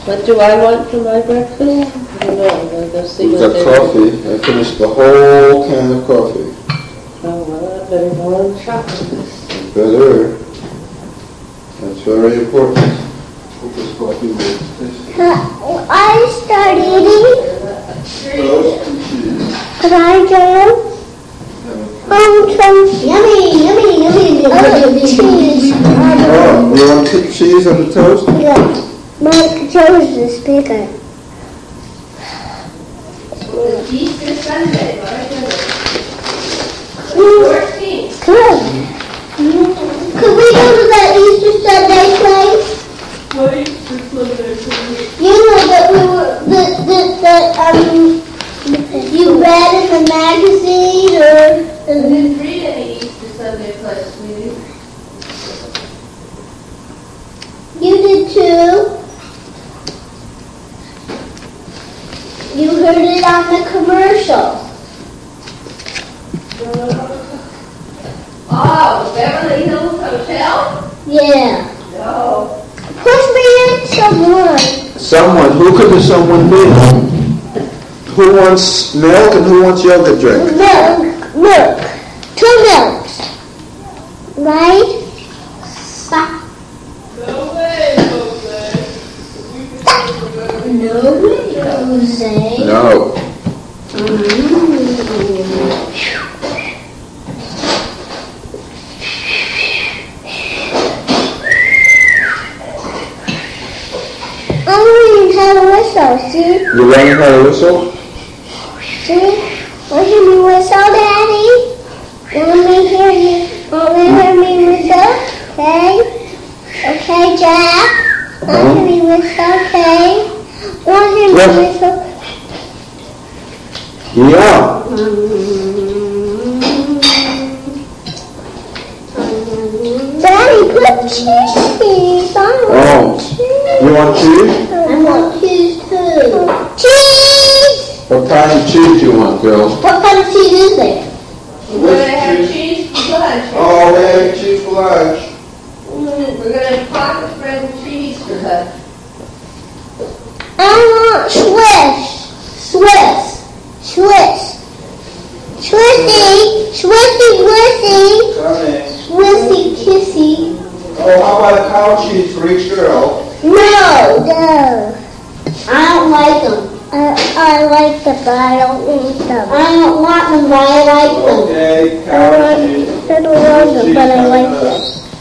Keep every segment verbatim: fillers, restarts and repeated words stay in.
What do I want for my breakfast? I don't know. I'm going to go see We've what got they coffee. I finished the whole can of coffee. Oh, well, I better go and shop for this. Better. That's very important. What this coffee with? Uh, I start eating. Toast and cheese. Can I jam? Um, some yummy, yummy, yummy, yummy cheese. Oh, you want t- cheese on the toast? Yeah. My toast is bigger. Easter Sunday, right? fourteenth. Good. Could we go to that Easter Sunday place? What Easter Sunday place? You know that we were that that that um you read in the magazine or I didn't read any Easter Sunday place, sweetie. you did too. You heard it on the commercial. Oh, Beverly Hills Hotel? Yeah. No. Push me in someone. Someone. Who could the someone be? Who wants milk and who wants yogurt drink? Milk. Milk. Two milks. Right? No way, Jose. No way, Jose. No. I'm learning how to whistle, see? You learning how to whistle? See? Want to hear me whistle, Daddy? Want me hear you? Want me hear me whistle? Okay? Okay, Jack? Want to hear me whistle, okay? Want to hear me Yes. whistle? Yeah. Daddy, put cheese. I want Oh. cheese. You want cheese? I want cheese too. Cheese! What kind of cheese do you want, girl? What kind of cheese is there? We're going to have cheese for lunch. Oh, we have cheese for lunch. Mm, We're going to have pocket spread and cheese for lunch. I want Swiss. Swiss. Swiss. Swissy. Swissy, Swissy. Coming. Swissy, kissy. Oh, how about cow cheese for each girl? No. No. I don't like them. I, I like them, but I don't eat them. I don't want them, but I like them. Okay, I, cow want, cheese. I don't want them, but I like them.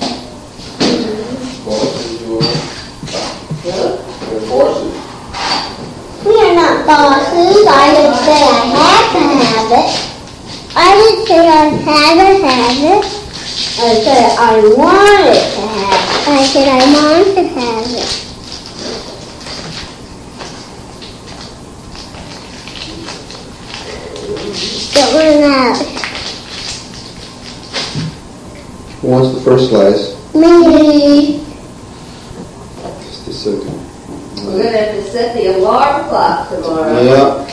Horses, you want? They're horses. We are not bosses. I didn't say I had to have it. I didn't say I had to have it. I said I wanted to have it. I said I wanted to have it. Get one out. Who wants the first slice? Me. Just a second. We're going to have to set the alarm clock tomorrow. Yeah.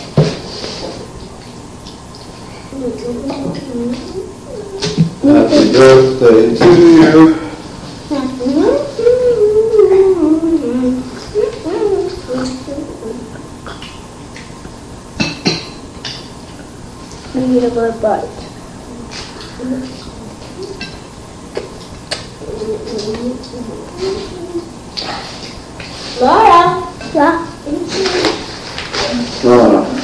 Happy birthday to you. I need a good bite. Laura. Laura. No, no.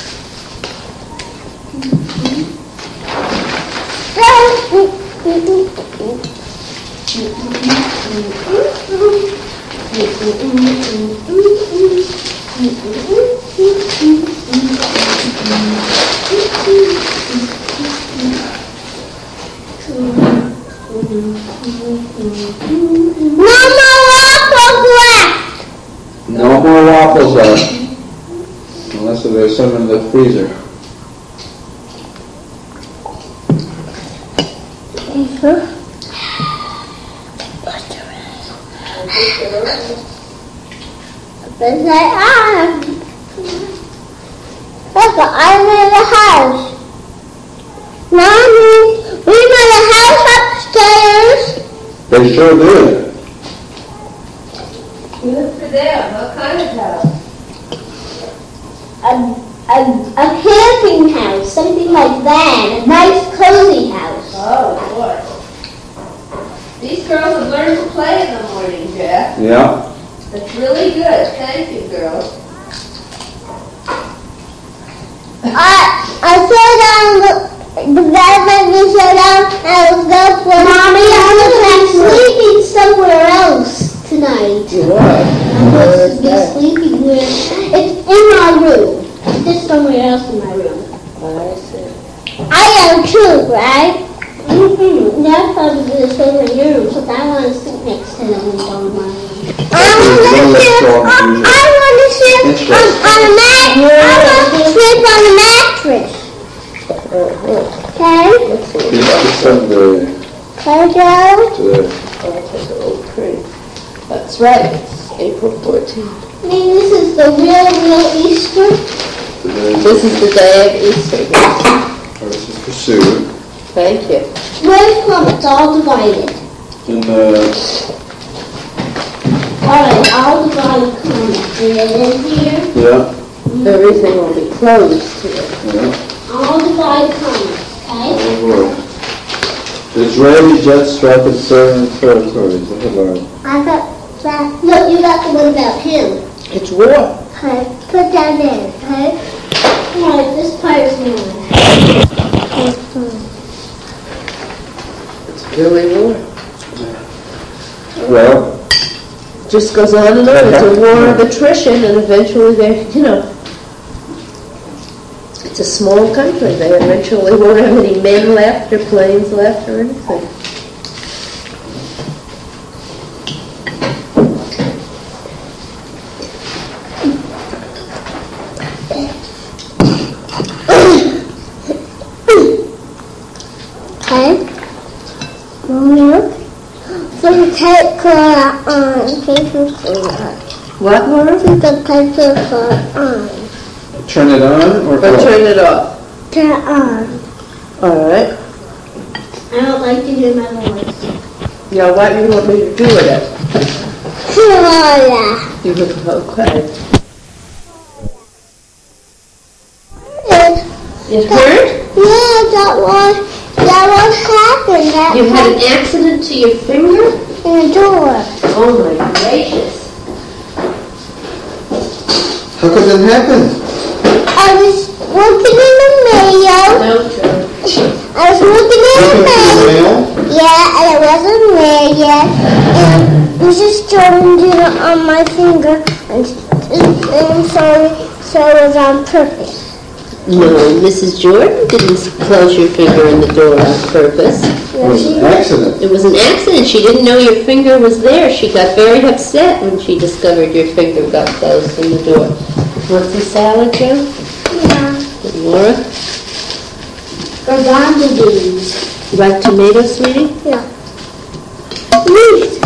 No more waffles left. Unless there's some in the freezer. But like, ah, look, I'm in the house. Mommy, we got a house upstairs. They sure did. You for them? What kind of house? A, a, a camping house, something like that. A nice, cozy house. Oh, boy. These girls have learned to play in the morning, Jeff. Yeah. That's really good. Thank you, girls. I, I sat down, the, the bed made me sit down, and I was up for Mommy, I'm sleeping somewhere else tonight. You are. I'm supposed to be sleeping where, it's in my room. Just somewhere else in my room. I see. I am too, right? Mm-hmm. That's probably the same in your room, because I want to sit next to the window in my room. I want to sit, I want to sit on, on a mat, I want to sleep on a mattress. Okay? Let's see. It's Sunday Okay, Joe? today. I'll take the old tree. That's right. It's April fourteenth. I mean, this is the real, real Easter. Today. This is the day of Easter. Oh, this is pursued. Thank you. Where's come? It's all divided. And, uh, Alright, all divided comments. And then in here, yeah, Everything will be closed here. yeah. all divided comments, okay? Oh, Lord. Israeli jet striking Syrian territories. The headline. I got that. Look, you got the one about him. It's war. Okay, put that in, okay? Alright, this part is mine. It's really war. Well, Just goes on and on. It's a war of attrition, and eventually they, you know, it's a small country. They eventually won't have any men left or planes left or anything. Okay? Milk. Some paper on. Paper on. What, Laura? Some paper on. turn it on or Or off? turn it off. Turn on. All right. I don't like to hear my voice. Yeah, what do you want me to do with it? Flora. You can, okay. It hurt? Yeah, that was, that was happened. That You had an accident to your finger? in the door. Oh my gracious. How could that happen? I was looking in the mail. No, Joe. I was looking in the mail. Mail? Yeah, and it wasn't there yet. And Missus Jordan did it on my finger, and, and so, so it was on purpose. No, Missus Jordan didn't close your finger in the door on purpose. It was an accident. It was an accident. She didn't know your finger was there. She got very upset when she discovered your finger got closed in the door. Want some salad, Joe? Yeah. Laura? Or Gandhi beans. You like tomatoes, sweetie? Yeah. Please.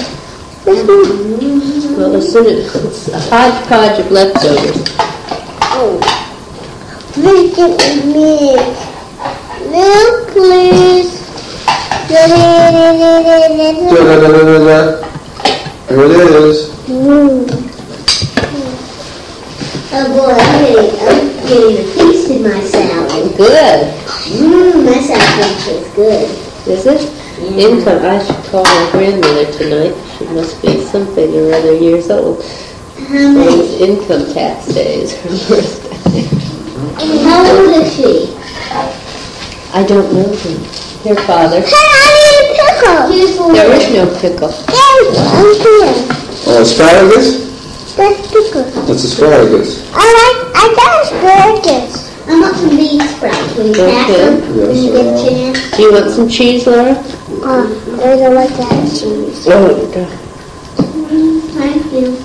Well, as soon as it's a hodgepodge of leftovers. Oh. Please give me milk. Milk, please. Da, da, da, da, da, da. Here it is. Mm. Oh boy, I'm getting, I'm getting a feast in my salad. Good. Mmm, my salad tastes good. Is it? Income. I should call my grandmother tonight. She must be something or other years old. How many? It's income tax day is her birthday. How old is she? I don't know him. Your father. Hey, I need a pickle. Here's one. There is no pickle. There's one here. Oh, asparagus? That's pickle. That's asparagus. I like, I got asparagus. I want some bean sprouts. Will you pack Okay. them when you get a chance? Do you want some cheese, Laura? Uh, there's a like that cheese. Oh, God. Thank you.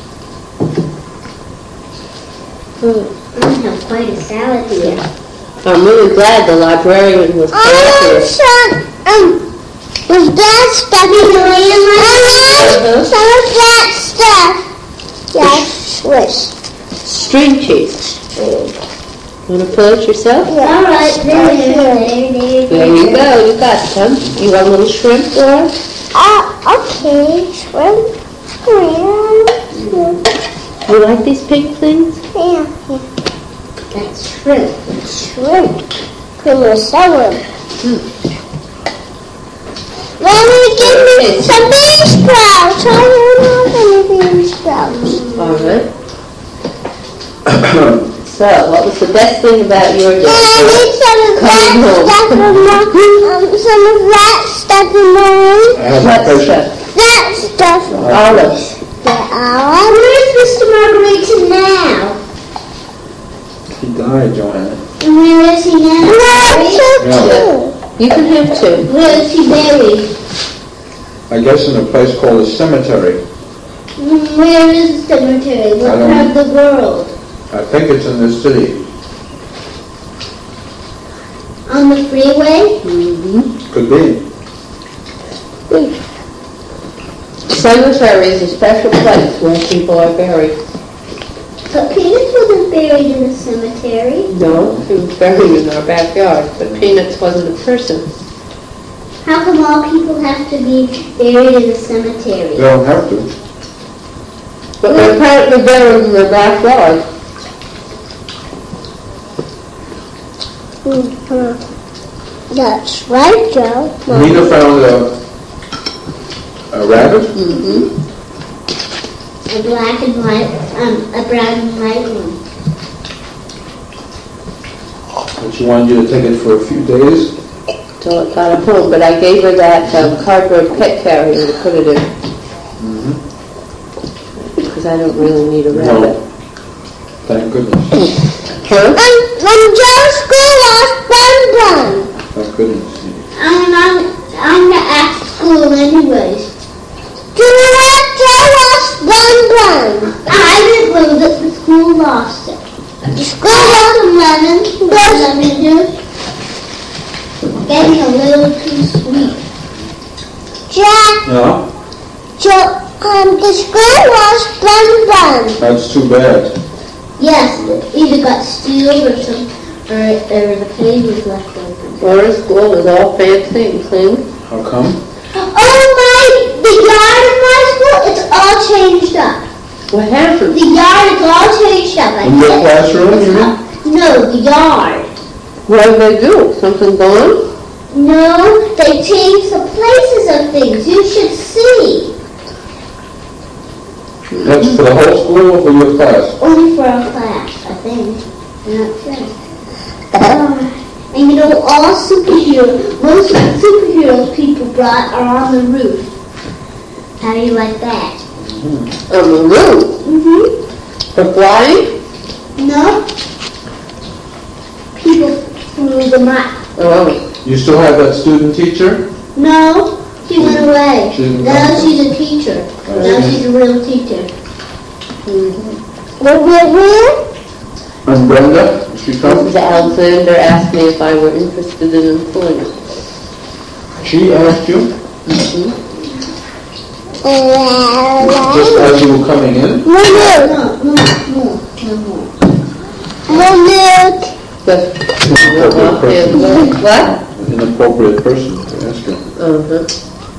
Oh. I have quite a salad here. I'm really glad the librarian was Oh, cooperative. son, um, was that stuff in the Uh-huh. lemon? Some of that stuff. Yeah, swish. String cheese. Want to pull it yourself? Yeah. All right, there, there, there, There you go. You got some. You want a little shrimp, Laura? Uh, okay, shrimp, shrimp. You like these pink things? Yeah, yeah. That's shrimp. Shrimp. Cream of sour. Mommy, give me some bean sprouts. I don't know any bean sprouts. All right. So, what was the best thing about your Yeah, I day? need some of that Coming home. stuff in my, um, some of that stuff in mine. I have a What question. stuff? That stuff. Olives. Yeah, where's Mister Margarita now? He died, Joanna. And where is he now? Yeah. You can have two. Where is he buried? I guess in a place called a cemetery. Mm, Where is the cemetery? What I don't part of the world? I think it's in this city. On the freeway? Mm-hmm. Could be. Cemetery is a special place where people are buried. But Peanuts wasn't buried in the cemetery. No, he was buried in our backyard, but Peanuts wasn't a person. How come all people have to be buried in the cemetery? They don't have to. But they're apparently buried in their backyard. Mm-hmm. That's right, Joe. Nina found a, a rabbit. Mm-hmm. A black and white, um, a brown and white one. And she wanted you to take it for a few days. Till it got home, but I gave her that um, cardboard pet carrier to put it in. Because I don't really need a No. rabbit. Thank goodness. Huh? When, when Joe's school lost Bun Bun. Thank goodness. I'm, I'm, I'm at school anyways. Do you want Joe lost Bun Bun? I didn't lose it, the school lost it. The school lost some lemon, lemon juice. Getting a little too sweet. Jack, No, Joe, um, the school lost Bun Bun. that's too bad. Yes, it either got sealed or some, or, or the page was left open. Our school is all fancy and clean. How come? Oh my, the yard of my school, it's all changed up. What happened? The yard is all changed up. I In your can't- classroom, it's you mean? all- No, the yard. What did they do? Something gone? No, they changed the places of things. You should see. That's for the whole school or for your class? Only for our class, I think. I'm not sure. Uh, and you know, all superheroes, most of the superheroes people brought are on the roof. How do you like that? On the roof. Mm-hmm. For flying? No. People flew them up. Oh. You still have that student teacher? No, she went away. She didn't Now come. she's a teacher. Oh, Now yeah. she's a real teacher. Where, where, where? And Brenda, is she come? Missus Alexander asked me if I were interested in employment. She asked you, Uh, just as you were coming in? no, no, no, no, no, no more. No milk. But, Inappropriate person. what? Inappropriate person to ask her. Uh-huh.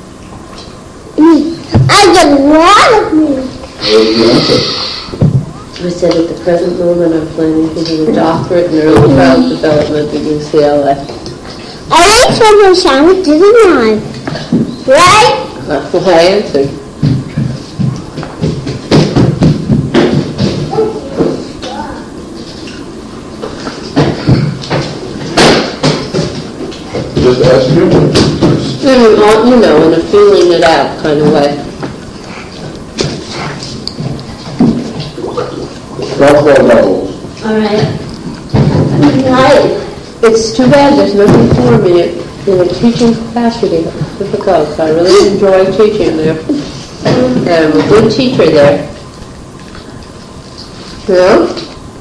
I get a lot of milk. What did you answer? I said at the present moment I'm planning to do a doctorate in early child development at U C L A. I like something sandwich, didn't I? Right? That's what I answered. Just ask you? Mm, uh, you know, in a feeling it out kind of way. Softball levels. All right. Right. It's too bad there's nothing for me in a teaching capacity. It's difficult. I really enjoy teaching there. And I'm a good teacher there. Yeah?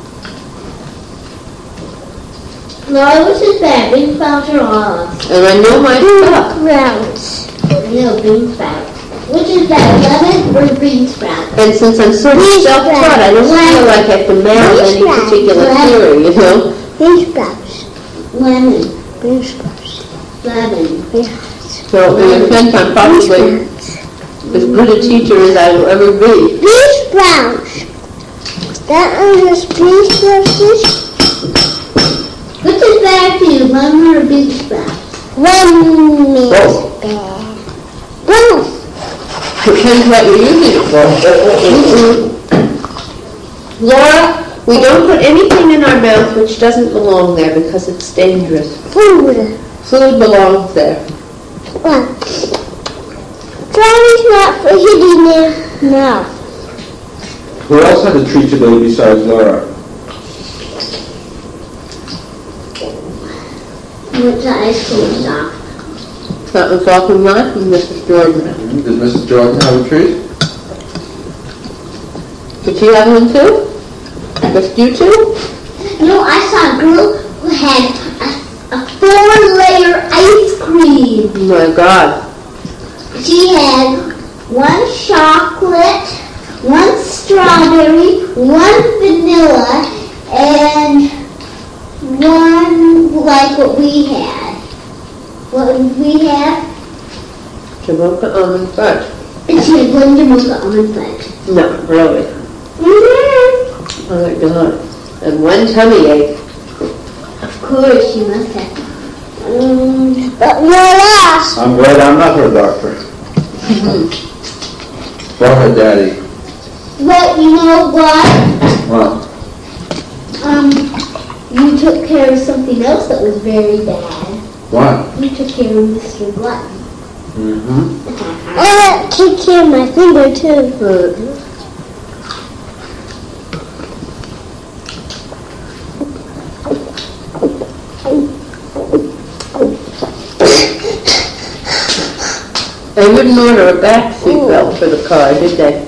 No, which is bad. Bean sprouts are off. And I know my stuff. Sprouts. No, bean sprouts. Which is bad, lemon or bean sprouts? And since I'm sort of Bean self-taught, I don't sprouts. feel like I have to mouth any Bean sprouts. particular theory, you know? Bean sprouts. Lemon. Bean sprouts. Lemon. So in a sense, I'm probably as good a teacher as I will ever be. Beach browns. That is beach browns. Which is better for you, lemon or beach sprouts? One is Both. bad. Both. Depends what you're using it for. Laura, we don't put anything in our mouth which doesn't belong there because it's dangerous. Food. Food belongs there. Well, Johnny's not for hitting their mouth. Who else had a treat today besides Laura? Went to ice cream shop. That was all from mine from Missus Jordan. Did Missus Jordan have a treat? Did she have one too? Just you two? No, I saw a girl who had a, a four-layer ice cream. Oh my God. She had one chocolate, one strawberry, one vanilla, and one like what we had. What would we have? Jamocha almond fudge. And she had one Jamocha almond fudge. No, really. Mm-hmm. Oh my God. And one tummy ache. Of course, she must have. Mm, but you're lost. I'm glad I'm not her doctor. Or her daddy. But you know what? Well, Um, you took care of something else that was very bad. what? You took care of Mister Glutton. Mm-hmm. I take care of my finger too. Uh, They wouldn't order a back seat belt for the car, did they?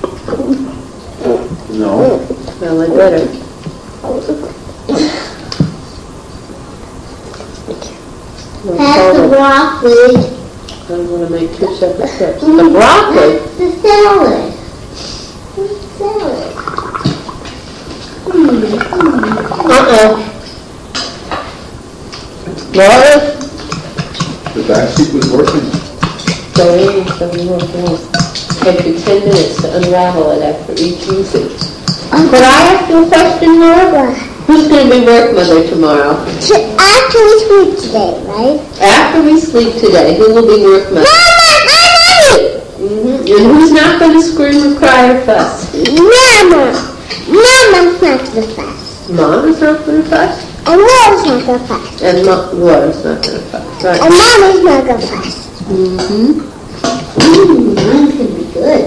No. Well, they better. We'll Pass call the them. broccoli. I want to make two separate trips. The broccoli? That's the salad. The salad. Hmm. Uh-uh. Laura? The back seat was working. Go in, seven more things. Take you ten minutes to unravel it after each usage. Could I ask you a question, Laura? Who's going to be work mother tomorrow? So after we sleep today, right? After we sleep today, who will be work mother? Mama! Mm-hmm. And who's not going to scream or cry or fuss? Mama! Mama's not the fuss. Mom is not going to fuss? And Laura's not the fuss. And Mo- Laura's not going to fuss. Right. And Mama's not the fuss. Mm-hmm. Mmm, mine's going to be good.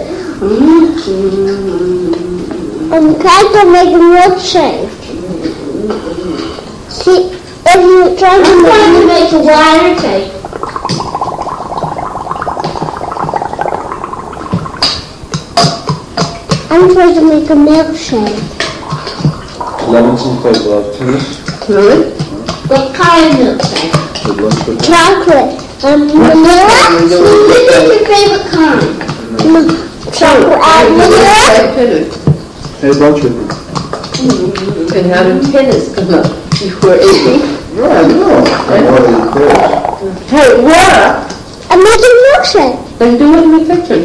And try to make a milkshake. See, if you try to I'm trying to make make a water cake. I'm trying to make a milkshake. Levinson plays love tennis. Really? What kind of milkshake? Good lunch with that. Chocolate. Um, vanilla. We're doing Which is your favorite kind? Chocolate and vanilla. Hey, lunch with me. And how did tennis come up? You were eating? Yeah, I know. I'm already there. Hey, Laura! I'm making milkshake. Then do it in the kitchen.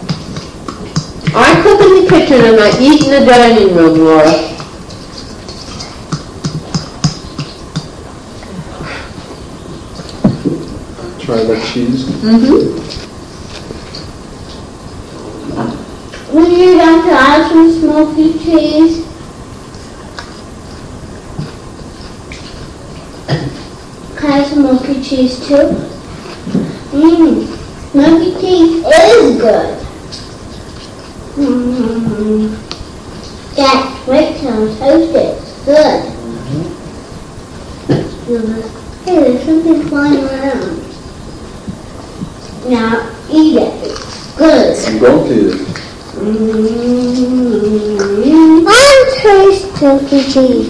I cook in the kitchen and I eat in the dining room, Laura. Try that cheese. Mm-hmm. When you're done to add some smoky cheese. Can I have some smoky cheese too? Mmm, smoky cheese is good. Mmm. That's great on toasted. Good. Hey, there's something flying around. Now eat it. It's good. I'm going to eat it. Mm-hmm. I taste milky cheese.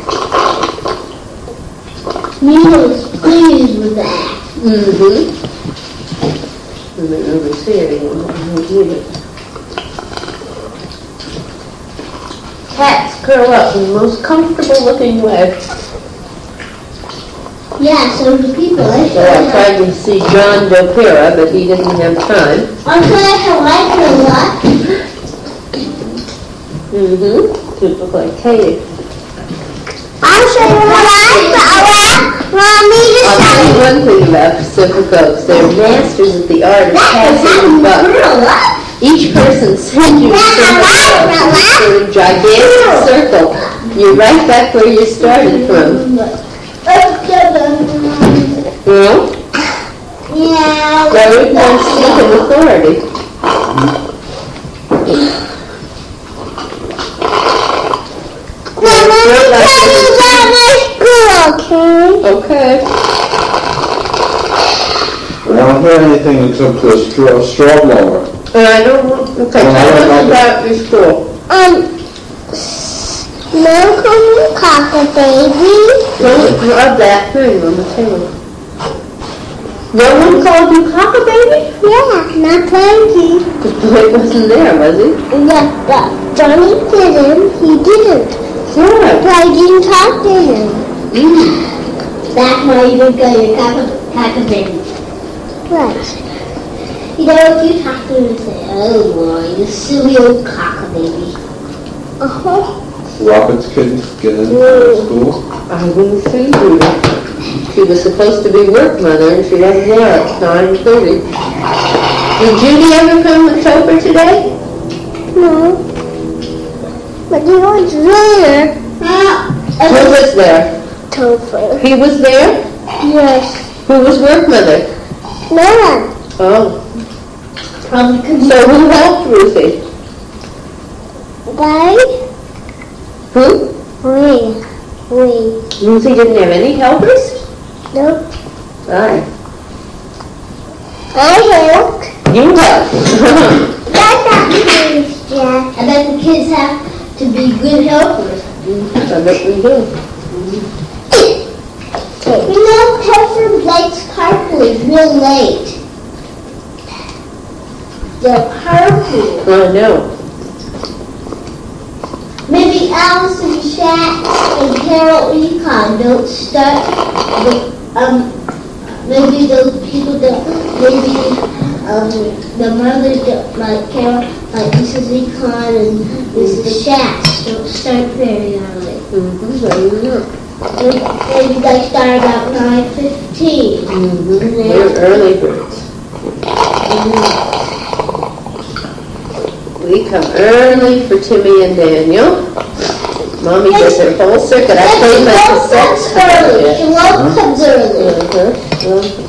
Neil is pleased with that. Mm-hmm. Cats curl up in the most comfortable looking way. Yeah, so do people. I So I tried to see John DePera, but he didn't have time. I'm glad I like it a lot. Mm-hmm. It looked like Katie. I'll show you what I found. Mommy, I'll just tell you one thing about Pacific Oaks. They're masters at the art of passing the buck. Each person sends you a sort of gigantic circle. You're right back where you started from. You know? Yeah. There is no seat of authority. Now, let me tell you about my school, okay? Okay. I don't hear anything except for a straw, straw blower. And I don't want, okay, tell us about your school. Um, Malcolm Cocker Baby. Don't love that thing on the table. No one called you Cocker Baby? Yeah, not Frankie. The boy wasn't there, was he? Yeah, but Johnny didn't. He didn't. Yeah. But I didn't talk to him. Mm. That's why you don't go your cockaboo. Right. You know, if you talk to him and say, oh boy, you silly old cockaboo. Uh-huh. Robert's kids get in school. I wouldn't see Judy. She was supposed to be work mother and she wasn't there at nine thirty. Did Judy ever come with Topher today? No. But he was there. Who was there? Topher. He was there? Yes. Who was work mother? No one. Oh. Probably couldn't. So who helped Ruthie? Why? Who? We. We. Ruthie didn't have any helpers? Nope. Aye. I helped. You helped. That's not nice, Jack. I bet the kids have to be good helpers. I bet we do. You know, Pepper likes carpool real late. They're carpool. I know. Maybe Alice and Shaq and Carol Econ don't start, the, um, maybe those people don't, maybe um, the mothers don't, like Carol, like Missus Econ and Missus Shaq don't start very early. Mm-hmm. I don't know. Maybe maybe they start about nine fifteen. Mm-hmm. They're early birds. We come early for Timmy and Daniel. Mommy does her whole circuit. I played my cassettes early. for She won't come early. Uh-huh.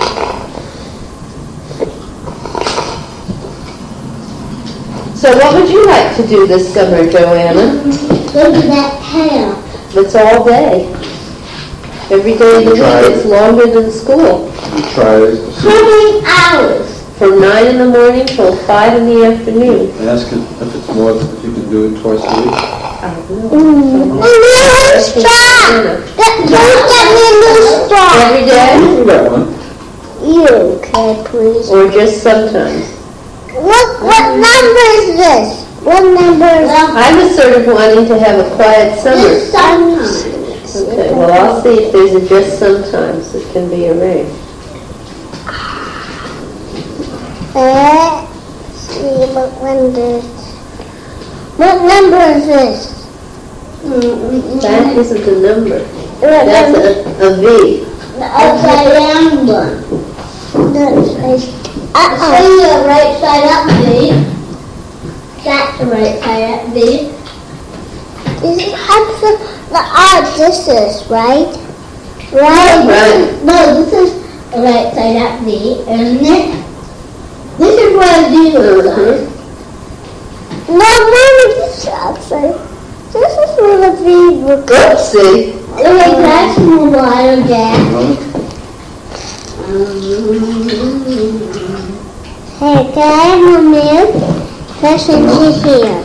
So what would you like to do this summer, Joanna? Go to that camp. It's all day. Every day of the week is longer than school. You try How to many hours? From nine in the morning till five in the afternoon. ask it if it's more, if you can do it twice a week. I don't know. Mm. A new straw. Get, get me a new straw. Every day? You got one. You, okay, please. Or just sometimes? What, what number is this? What number is Well, I was sort of wanting to have a quiet summer. just sometimes. Okay, well, I'll see if there's a just sometimes that can be arranged. Let's see what one is. What number is this? That isn't a number. What That's number? a, a V. The upside down one. That's right. I'll Uh-oh. show you a right side up V. That's the right side up V. Is it up to the odd this is, right? No, Right? Right. No, this is a right side up V, isn't it? This is what I do. Mhm. No, no, this is upside. This is where the V would go. Oopsie. Okay, that's more water, Jack. Hey, can I have my milk? Press into here.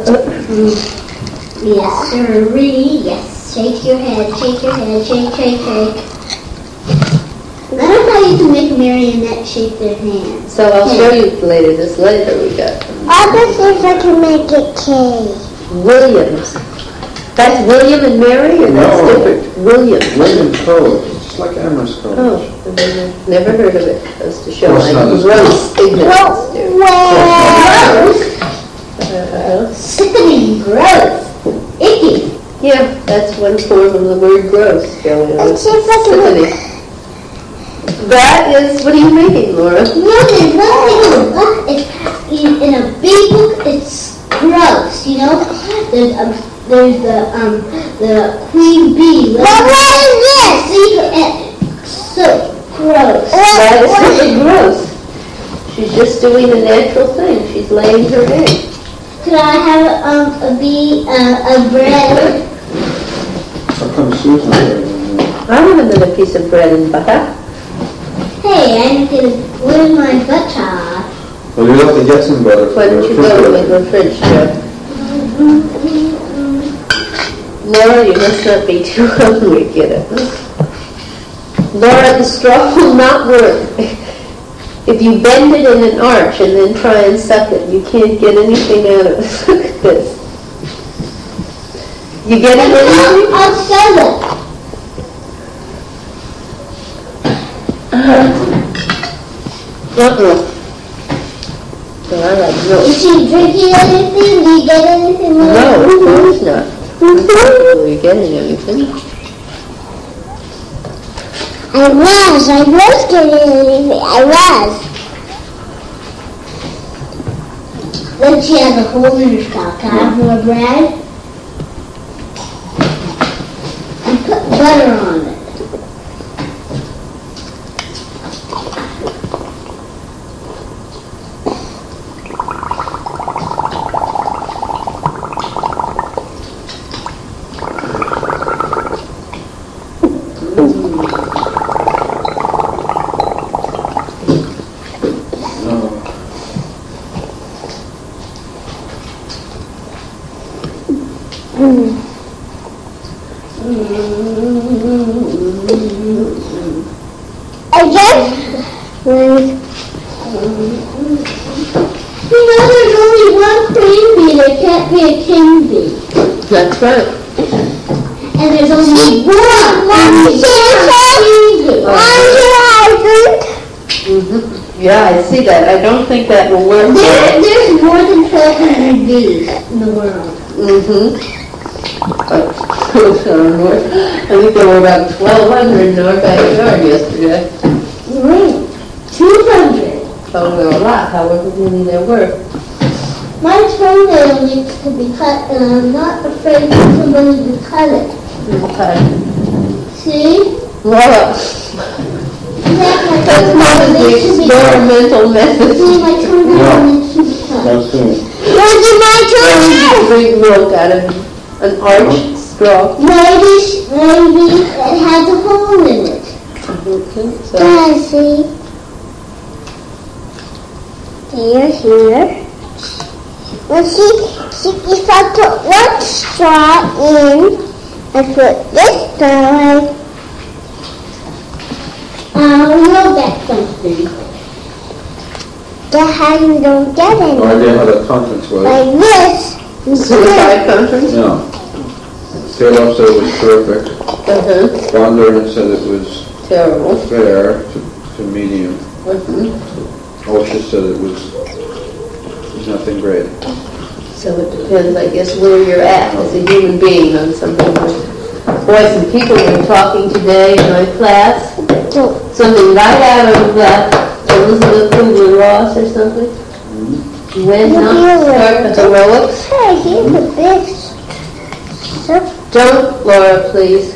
Yes, sirree. Yes. Shake your head, shake your head, shake, shake, shake. I don't know how you can make a marionette shake their hands. So I'll show you later this letter we got. I'll just see if I can make it K. Williams. That's William and Mary, or that's No. different? Williams. Williams College, it's like Amherst Oh, College. I've never- never heard of it. Goes to show Well, it's my not as gross ignorance. dear. Well, Uh, Sickening, gross, icky. Yeah, that's one form of the word gross, Joey. Let's see if I can- Sickening. That is, what are you making, Laura? No, there's nothing in the book. It's in, in a big book. It's gross. You know, there's um, there's the um, the queen bee. Well, what is this? Secret. and- So gross. That is super gross. She's just doing the natural thing. She's laying her egg. Could I have um a bee uh, a bread? How come Susan there? I want another piece of bread and butter. Hey, I need to. Where's my butter? Well, you'll have to get some butter. Why don't you go with the fridge, Joe? Laura, you must not be too hungry, get it. Laura, the straw will not work. If you bend it in an arch and then try and suck it, you can't get anything out of it. Look at this. You getting anything? I'll sell it. Uh-uh. So I like milk. Is she drinking anything? Do you get anything? No, of course not. Are you getting anything? I was, I was getting anything. I was. Then she has a hole in her skull. Can I have more bread? And put butter on it. I guess. When You know there's only one queen bee. There can't be a king bee. That's right. And there's only one. Mommy, queen bee. Mm-hmm. Yeah, I see that. I don't think that will work. There, there's more than twelve hundred bees in the world. Mm-hmm. I think there were about twelve hundred in our backyard yesterday. Right. two hundred. Oh, there were a lot, however many there were. My toenail needs to be cut, and I'm not afraid for somebody to cut it. Okay. See? Laura, That's that's not the experimental method. See, my toenail needs to be cut. That's it. Where's my toenail? Drink milk out of an arch straw. Maybe, sh- maybe it has a hole in it. Okay, so, I see. Here, here. Let's see, see if I put one straw in and put this straw in. Uh, we'll get something. Get how you don't get No any. idea how that conference was. Like this. suicide conference? No. Taylor said it was terrific. Uh-huh, Bonder said it was terrible. fair to, to medium. Mhm. OSHA said it was nothing great. So it depends, I guess, where you're at as a human being on something like, boy, some people were talking today in my class, something right out of uh, Elizabeth Kubler-Ross or something. When not start the heroics. Hey, here's a big stuff. Don't, Laura, please.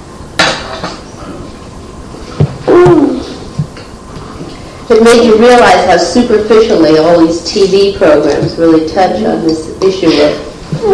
It made you realize how superficially all these T V programs really touch on this issue of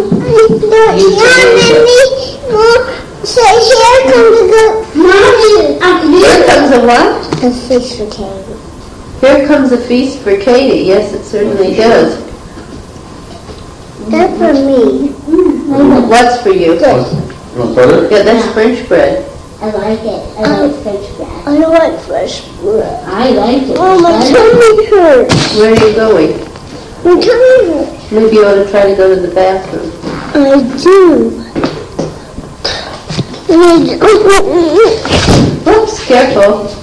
So here comes the Mommy, I'm Here comes a what? the fish for Katie. Here comes a feast for Katie. Yes, it certainly does. That's for me. What's for you? You want butter? Yeah, that's French bread. I like it. I like French bread. I want fresh bread. I like it. Oh, my tummy hurts. Where are you going? My tummy hurts. Maybe you ought to try to go to the bathroom. I do. I do. Oops, careful.